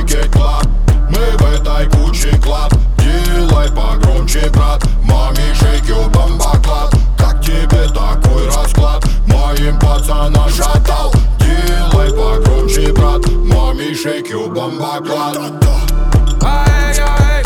shake it club. Мы в этой куче клаб. Делай погромче, брат. Маме шейкю бомба клад. Как тебе такой расклад? Моим пацанам шатал. Делай погромче, брат. Маме шейкю бомба клад. Ай-яй-яй.